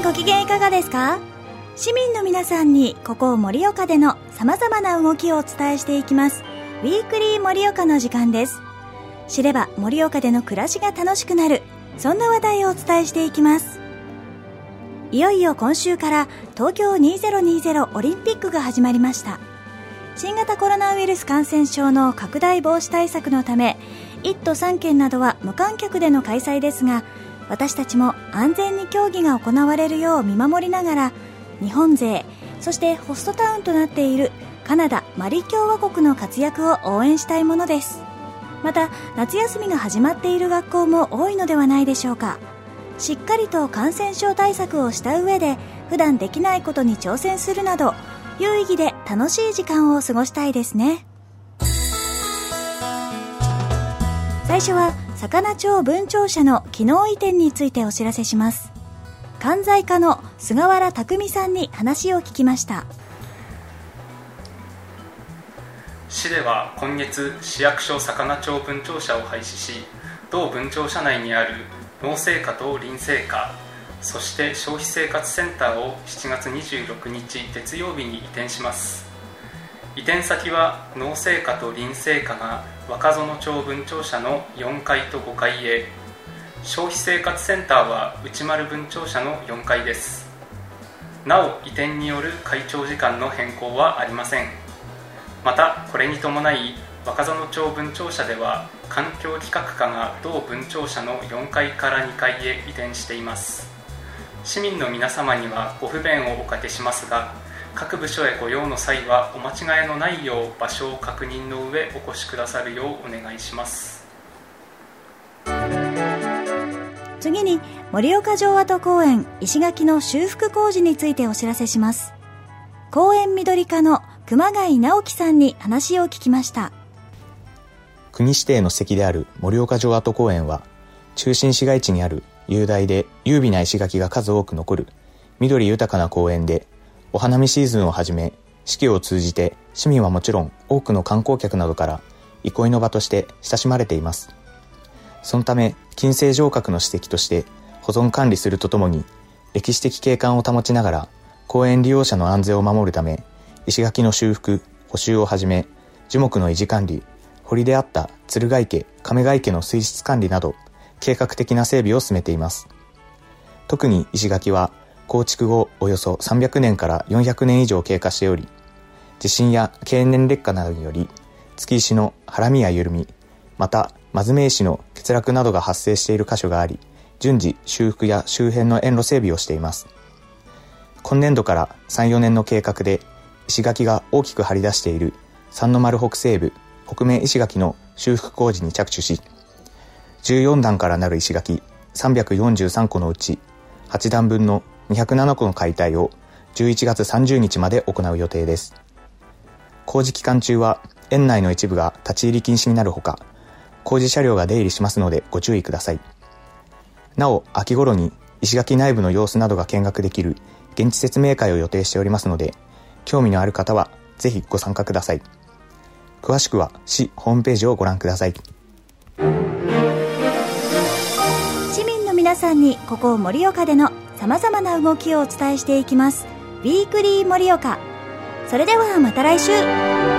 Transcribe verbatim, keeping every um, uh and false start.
ご機嫌いかがですか？市民の皆さんにここ盛岡での様々な動きをお伝えしていきますウィークリー盛岡の時間です。知れば盛岡での暮らしが楽しくなる、そんな話題をお伝えしていきます。いよいよ今週から東京にせんにじゅうオリンピックが始まりました。新型コロナウイルス感染症の拡大防止対策のためいっ都さん県などは無観客での開催ですが、私たちも安全に競技が行われるよう見守りながら、日本勢、そしてホストタウンとなっているカナダ・マリ共和国の活躍を応援したいものです。また夏休みが始まっている学校も多いのではないでしょうか。しっかりと感染症対策をした上で普段できないことに挑戦するなど、有意義で楽しい時間を過ごしたいですね。最初は坂名町文庁舎の機能移転についてお知らせします。関西課の菅原匠さんに話を聞きました。 市では今月、市役所坂名町文庁舎を廃止し、同文庁舎内にある農政課と林政課、そして消費生活センターをしちがつにじゅうろくにち月曜日に移転します。移転先は農政課と林政課が若園町文庁舎のよんかいとごかいへ、消費生活センターは内丸文庁舎のよんかいです。なお移転による開庁時間の変更はありません。またこれに伴い若園町文庁舎では環境企画課が同文庁舎のよんかいからにかいへ移転しています。市民の皆様にはご不便をおかけしますが、各部署へご用の際はお間違いのないよう場所を確認の上お越しくださるようお願いします。 次に盛岡城跡公園石垣の修復工事についてお知らせします。公園緑課の熊谷直樹さんに話を聞きました。 国指定の史跡である盛岡城跡公園は、中心市街地にある雄大で優美な石垣が数多く残る緑豊かな公園で、お花見シーズンをはじめ四季を通じて市民はもちろん多くの観光客などから憩いの場として親しまれています。そのため近世城郭の史跡として保存管理するとともに、歴史的景観を保ちながら公園利用者の安全を守るため、石垣の修復・補修をはじめ樹木の維持管理、堀であった鶴ヶ池・亀ヶ池の水質管理など計画的な整備を進めています。特に石垣は構築後およそさんびゃくねんからよんひゃくねん以上経過しており、地震や経年劣化などにより月石のハみや緩み、また間詰石の欠落などが発生している箇所があり、順次修復や周辺の園路整備をしています。今年度からさん、よねんの計画で石垣が大きく張り出している三の丸北西部北面石垣の修復工事に着手し、じゅうよんだんからなる石垣さんびゃくよんじゅうさんこのうちはちだんぶんのにひゃくななこの解体をじゅういちがつさんじゅうにちまで行う予定です。工事期間中は園内の一部が立ち入り禁止になるほか、工事車両が出入りしますのでご注意ください。なお秋頃に石垣内部の様子などが見学できる現地説明会を予定しておりますので、興味のある方はぜひご参加ください。詳しくは市ホームページをご覧ください。 市民の皆さんにここ盛岡での様々な動きをお伝えしていきますウィークリー盛岡。それではまた来週。